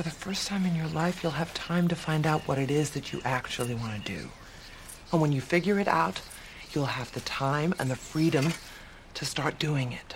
for the first time in your life, you'll have time to find out what it is that you actually want to do. And when you figure it out, you'll have the time and the freedom to start doing it.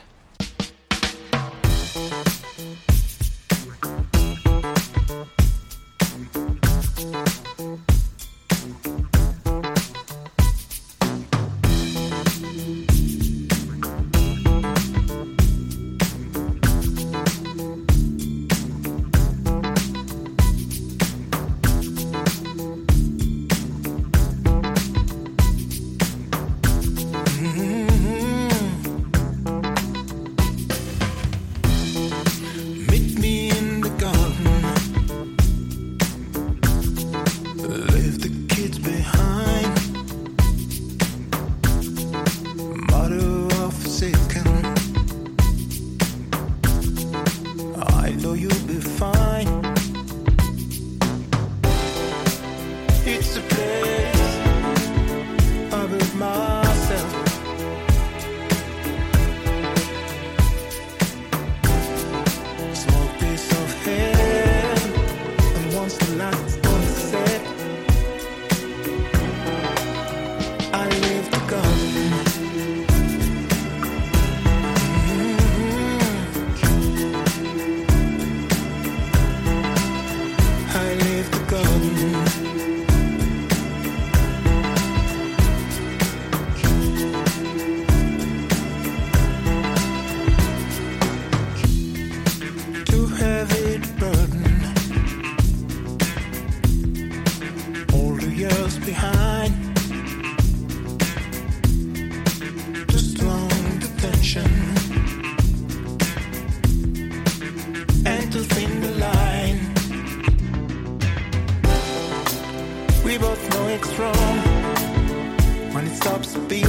We both know it's wrong when it stops being